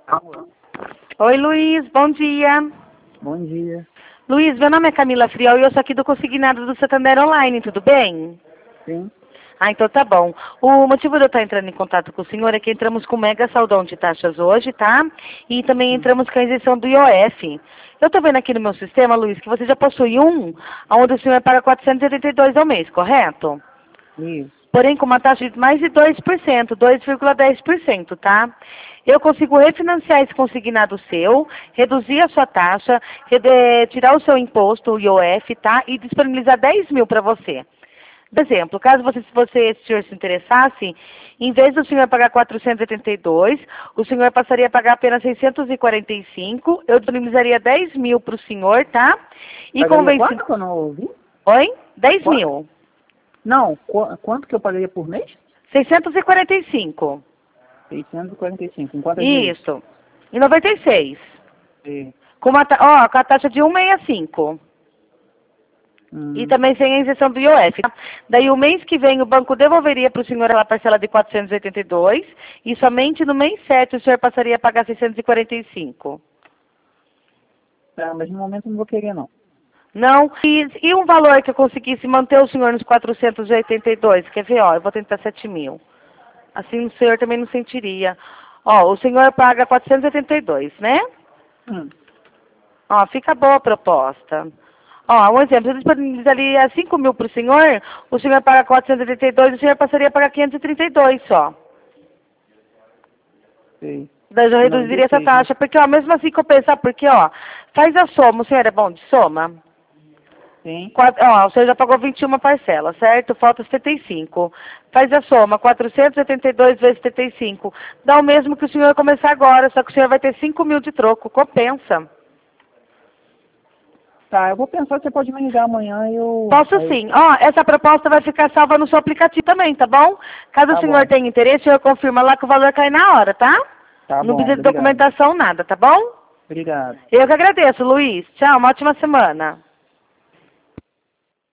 Alô? Oi, Luiz, bom dia. Bom dia. Luiz, meu nome é Camila Friol e eu sou aqui do Consignado do Santander Online, tudo bem? Sim. Ah, então tá bom. O motivo de eu estar entrando em contato com o senhor é que entramos com mega saldão de taxas hoje, tá? E também entramos com a isenção do IOF. Eu tô vendo aqui no meu sistema, Luiz, que você já possui um, onde o senhor paga 482 ao mês, correto? Isso. Porém, com uma taxa de mais de 2%, 2,10%, tá? Eu consigo refinanciar esse consignado seu, reduzir a sua taxa, tirar o seu imposto, o IOF, tá? E disponibilizar 10 mil para você. Por exemplo, caso você, senhor, se interessasse, em vez do senhor pagar 482, o senhor passaria a pagar apenas 645, eu disponibilizaria 10 mil para o senhor, tá? E Pagaria quanto que eu não ouvi? Oi? 10 Quanto? mil. Não, quanto que eu pagaria por mês? 645. 645. Em quantas vezes? Isso. Em 96. Sim. Com com a taxa de 1,65. E também sem a isenção do IOF. Tá? Daí o mês que vem o banco devolveria para o senhor a parcela de 482 e somente no mês 7 o senhor passaria a pagar 645. Tá, mas no momento eu não vou querer não. Não? E um valor que eu conseguisse manter o senhor nos 482? Quer ver? Ó, eu vou tentar 7 mil. Assim o senhor também não sentiria. Ó, o senhor paga 482, né? Ó, fica boa a proposta. Ó, um exemplo, eu disponibilizaria 5 mil para o senhor paga 482, o senhor passaria a pagar 532 só. Sim. Daí eu já reduziria essa taxa, porque, ó, mesmo assim compensar, porque, ó, faz a soma, o senhor é bom de soma? Sim. Ó, o senhor já pagou 21 parcelas, certo? Falta 75. Faz a soma, 482 vezes 75. Dá o mesmo que o senhor começar agora, só que o senhor vai ter 5 mil de troco, compensa. Tá, eu vou pensar, você pode me ligar amanhã e eu... Posso sim. Ó, essa proposta vai ficar salva no seu aplicativo também, tá bom? Caso o senhor tenha interesse, o senhor confirma lá que o valor cai na hora, tá? Tá Não bom, precisa de obrigado. documentação, nada, tá bom? Obrigado. Eu que agradeço, Luiz. Tchau, uma ótima semana.